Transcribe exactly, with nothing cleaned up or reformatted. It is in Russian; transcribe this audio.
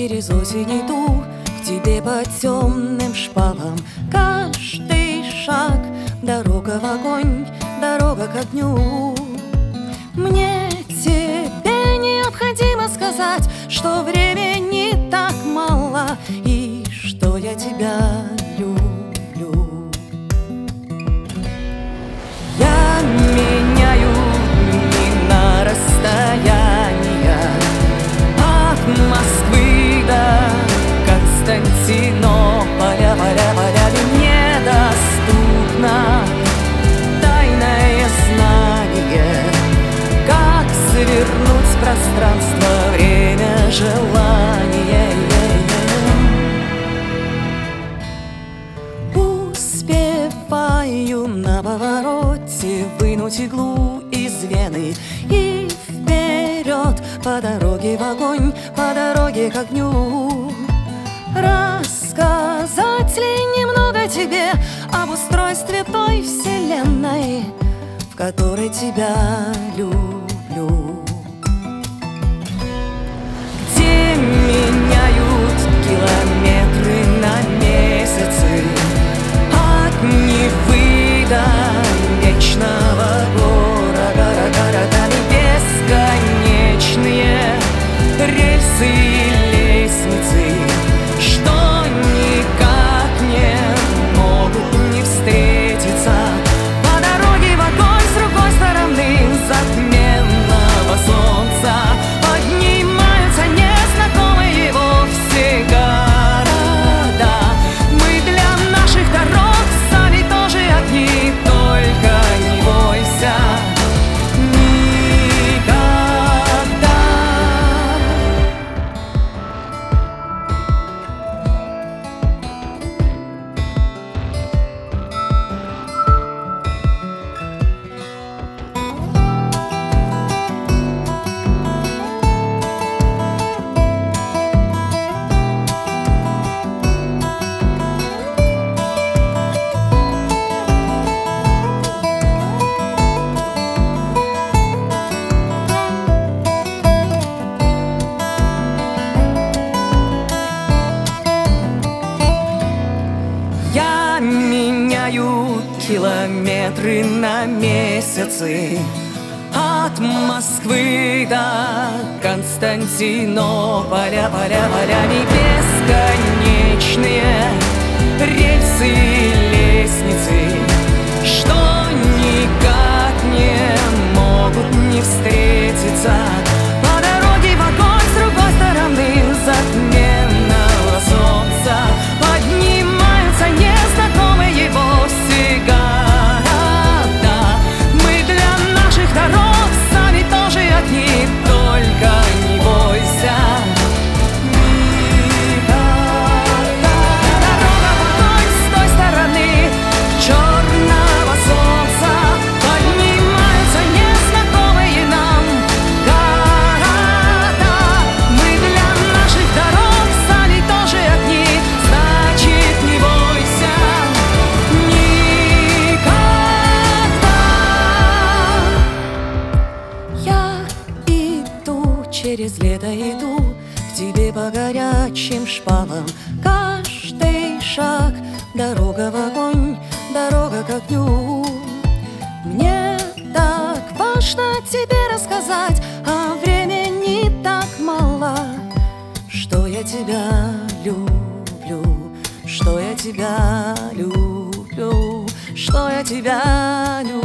через осень иду к тебе по темным шпалам. Каждый шаг — дорога в огонь, дорога к огню. Мне тебе необходимо сказать, что времени так мало и что я тебя люблю. Я меняю дни на расстояние от Москвы до Константинополя. Поля, поля, недоступно тайное знание, как свернуть с пространства время желания. Успеваю на повороте вынуть иглу из вены и вперед по дороге в огонь, по дороге к огню. Рассказать ли немного тебе об устройстве той вселенной, в которой тебя люблю? Где меняют километры на месяцы от Невы до вечного города, городами бесконечные рельсы и лестницы, что никак не могут не встретиться. По дороге в огонь с другой стороны затменного солнца поднимаются незнакомые вовсе города. Мы для наших дорог сами тоже одни, только не бойся никогда. Меняю километры на месяцы от Москвы до Константинополя. Поля, полями бесконечные рельсы и лестницы, что никак не могут не встретиться. По дороге в огонь с другой стороны затменного солнца поднимаются незнакомые вовсе города. Мы для наших дорог сами тоже одни, только не бойся никогда. Дорога в огонь с той стороны черного солнца поднимаются незнакомые нам города. Мы для наших дорог сами тоже одни, значит не бойся никогда. Я иду через лето, иду к тебе по горячим шпалам. Каждый шаг — дорога в огонь, дорога к огню. Мне так важно тебе рассказать, а времени так мало, что я тебя люблю, что я тебя люблю, что я тебя люблю.